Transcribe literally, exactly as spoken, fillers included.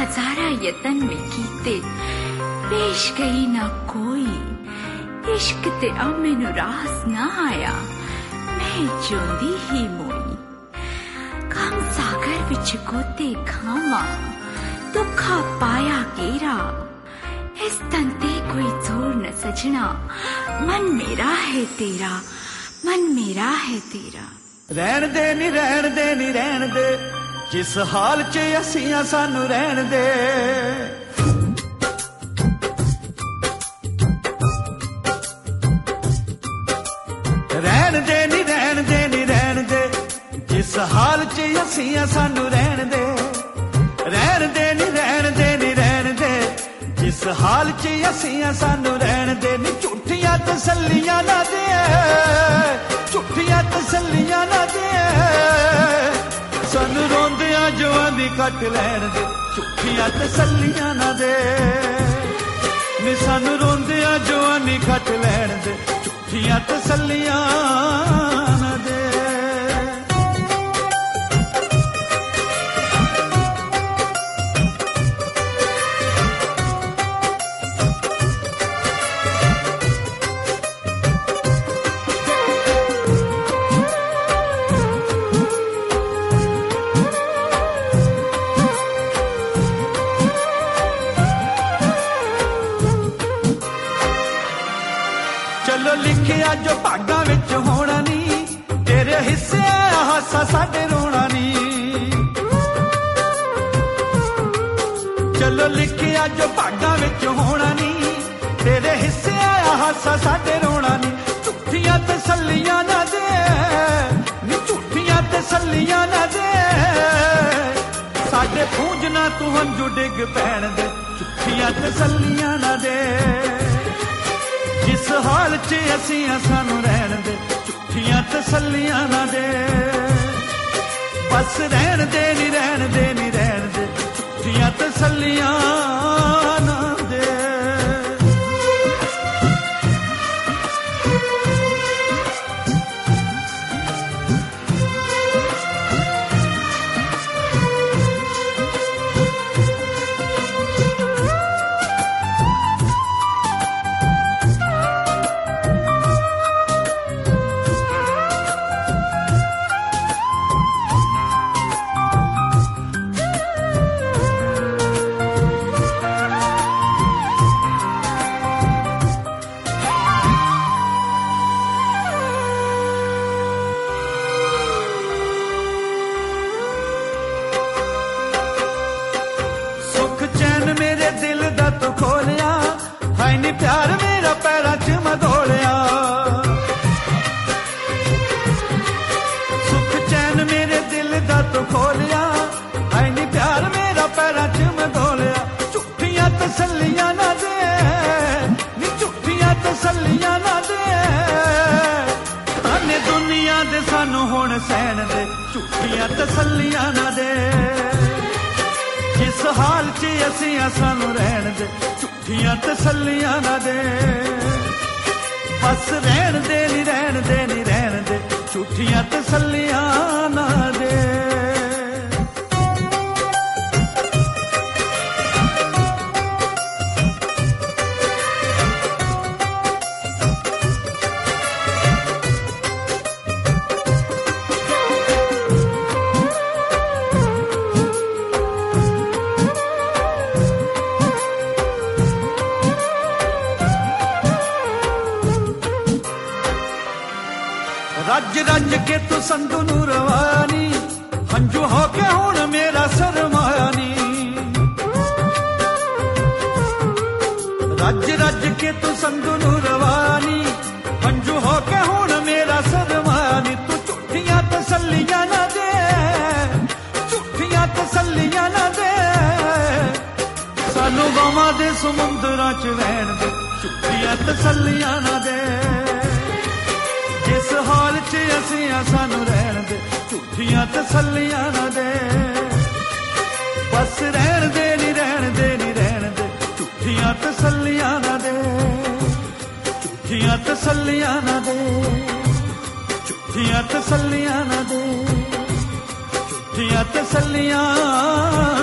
हजारा यतन भी कीते, पेश गई ना कोई। इश्क तेरा मैनू रास ना आया, मैं जोंदी ही मोई। गम सागर विच गोते खावा, दुखा पाया गेरा। इस तन ते कोई जोर न सजना, मन मेरा है तेरा, मन मेरा है तेरा। रहन दे नी रहन दे नी रहन दे, जिस हाल च असियां सानू रहन दे। रहन दे नी रहन दे नी रहन दे, जिस हाल च असियां सानू रहन दे। रहन दे नी रहन दे नी रहन दे, जिस हाल च असियां सानू रहन दे। नी झूठियां तसल्लियां ना दे, झूठियां तसल्लियां ना दे, सानू रोंदियां जवानी कट लैन दे। झूठियां तसल्लियां ना दे, नी सानू रोंदियां जवानी कट लैन दे। झूठियां तसल्लियां ना दे। चलो लिखिया जो भागा विच होना नी, तेरे हिस्से हासा साडे रोना नी। चलो लिखिया जो भागा विच होना नी, तेरे हिस्से हासा साडे रोना नी। झूठियां तसल्लियां ना दे, नी झूठियां तसल्लियां ना दे, साडे पूंजना तू हंजू डिग पैण दे। झूठियां तसल्लियां ना दे, जिस हाल च असियां सानू रहन दे। झूठियां तसल्लियां ना दे, बस रहन दे नी रहन दे नी रहन दे। झूठियां तसल्लियां ना दे। प्यार मेरा पैरां च मदोलिया, सुख चैन मेरे दिल दा तू खोलिया। है नी प्यार मेरा पैरां च मदोलिया। झूठियां तसल्लियां ना दे, नी झूठियां तसल्लियां ना दे, ताने दुनिया दे सानू हुण सहन दे। झूठियां तसल्लियां ना दे, जिस हाल च असियां सानू रहन दे। झूठियां तसल्लियां ना दे, बस रहन दे नी रहन दे नी रहन दे। झूठियां तसल्लियां ना दे। रज रज के तू संधू नू रवानी, हंजू हो के हुण मेरा सरमानी। रज रज के तू संधू नू रवानी, हंजू हो के हुण मेरा सरमानी। तू झूठियां तसल्लियां ना दे, झूठियां तसल्लियां ना दे, सानू गवां दे समुंदरां च रहन दे। झूठियां तसल्लियां ना दे, जिस हाल च असियां सानू रहन दे। झूठियां तसल्लियां ना दे, बस रहन दे नी रहन दे नी रहन दे। झूठियां तसल्लियां ना दे, झूठियां तसल्लियां ना दे, झूठियां तसल्लियां ना दे, झूठियां तसल्लियां